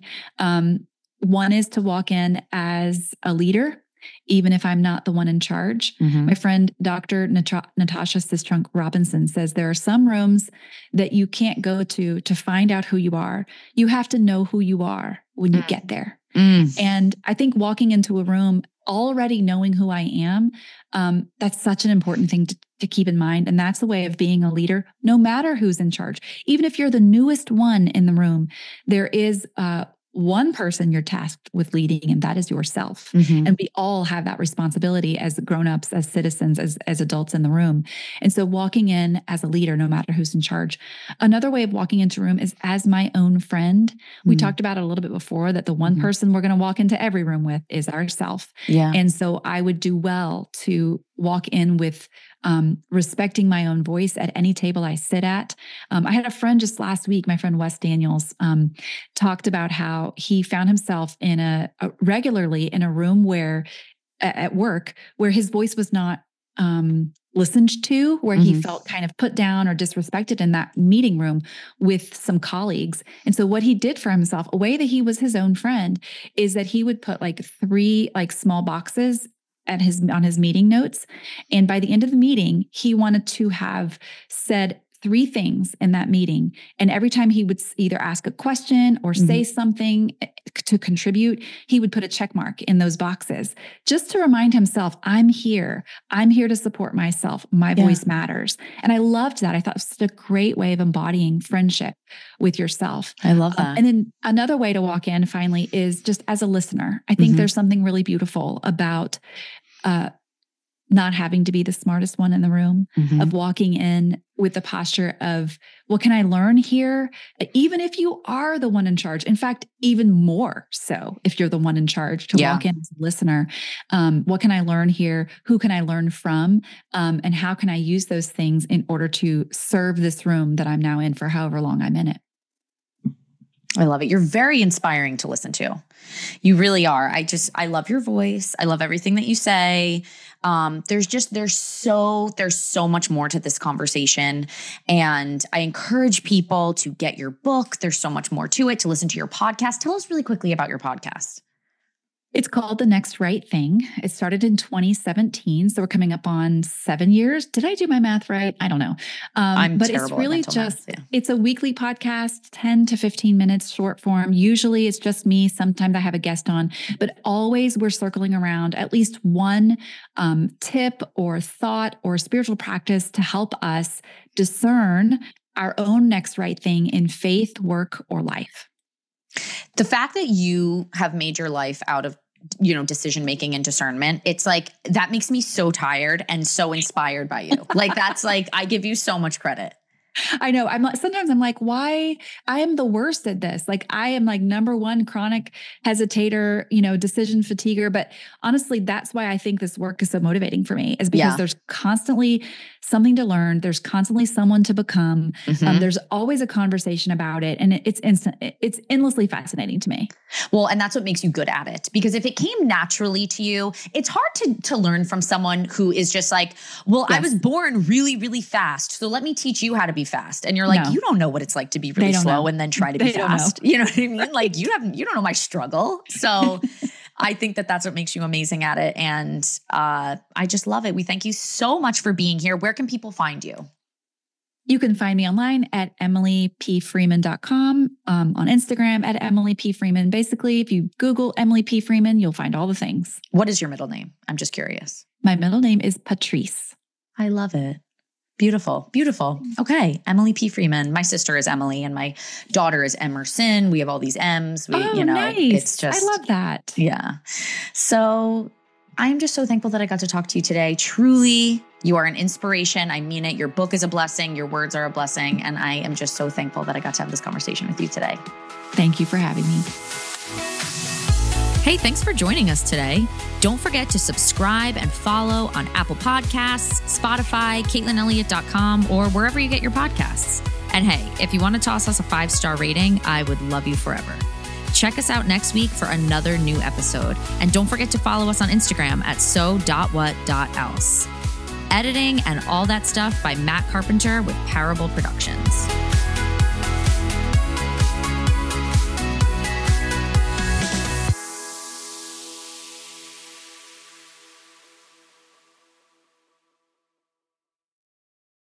B: One is to walk in as a leader, even if I'm not the one in charge. My friend, Dr. Natasha Sistrunk Robinson, says there are some rooms that you can't go to find out who you are. You have to know who you are when you get there. And I think walking into a room already knowing who I am, that's such an important thing to keep in mind. And that's the way of being a leader, no matter who's in charge. Even if you're the newest one in the room, there is one person you're tasked with leading, and that is yourself. And we all have that responsibility as grownups, as citizens, as adults in the room. And so walking in as a leader, no matter who's in charge. Another way of walking into a room is as my own friend. We talked about it a little bit before, that the one person we're going to walk into every room with is ourself. And so I would do well to walk in with respecting my own voice at any table I sit at. I had a friend just last week, my friend Wes Daniels, talked about how he found himself in regularly in a room where at work where his voice was not listened to, where he felt kind of put down or disrespected in that meeting room with some colleagues. And so what he did for himself, a way that he was his own friend, is that he would put like 3 like small boxes on his meeting notes. And by the end of the meeting, he wanted to have said 3 things in that meeting. And every time he would either ask a question or say something to contribute, he would put a check mark in those boxes just to remind himself, I'm here. I'm here to support myself. My voice matters. And I loved that. I thought it was such a great way of embodying friendship with yourself.
A: I love that.
B: And then another way to walk in finally is just as a listener. I think there's something really beautiful about not having to be the smartest one in the room, of walking in with the posture of, well, can I learn here? Even if you are the one in charge. In fact, even more so if you're the one in charge, to walk in as a listener. What can I learn here? Who can I learn from? And how can I use those things in order to serve this room that I'm now in for however long I'm in it?
A: I love it. You're very inspiring to listen to. You really are. I love your voice. I love everything that you say. There's so much more to this conversation. And I encourage people to get your book. There's so much more to it, to listen to your podcast. Tell us really quickly about your podcast.
B: It's called The Next Right Thing. It started in 2017. So we're coming up on 7 years. Did I do my math right? I don't know. But it's really just, it's a weekly podcast, 10 to 15 minutes short form. Usually it's just me. Sometimes I have a guest on, but always we're circling around at least one tip or thought or spiritual practice to help us discern our own next right thing in faith, work, or life.
A: The fact that you have made your life out of decision-making and discernment, it's like, that makes me so tired and so inspired by you. Like, that's like, I give you so much credit.
B: I know. Sometimes I'm like, why? I am the worst at this. Like, I am like number one chronic hesitator, decision fatiguer. But honestly, that's why I think this work is so motivating for me, is because there's constantly something to learn. There's constantly someone to become. There's always a conversation about it. And it's instant. It's endlessly fascinating to me.
A: Well, and that's what makes you good at it. Because if it came naturally to you, it's hard to learn from someone who is just like, well, I was born really, really fast. So let me teach you how to be fast. And you're like, you don't know what it's like to be really slow and then try to be fast. You know what I mean? Like, you don't know my struggle. So I think that that's what makes you amazing at it. And I just love it. We thank you so much for being here. Where can people find you?
B: You can find me online at emilypfreeman.com, on Instagram at Emily P. Freeman. Basically, if you Google Emily P. Freeman, you'll find all the things.
A: What is your middle name? I'm just curious.
B: My middle name is Patrice.
A: I love it. Beautiful. Beautiful. Okay. Emily P. Freeman. My sister is Emily and my daughter is Emerson. We have all these M's.
B: Nice.
A: It's just,
B: I love that.
A: Yeah. So I'm just so thankful that I got to talk to you today. Truly, you are an inspiration. I mean it. Your book is a blessing. Your words are a blessing. And I am just so thankful that I got to have this conversation with you today.
B: Thank you for having me.
A: Hey, thanks for joining us today. Don't forget to subscribe and follow on Apple Podcasts, Spotify, CaitlinElliott.com, or wherever you get your podcasts. And hey, if you want to toss us a 5-star rating, I would love you forever. Check us out next week for another new episode. And don't forget to follow us on Instagram at so.what.else. Editing and all that stuff by Matt Carpenter with Parable Productions.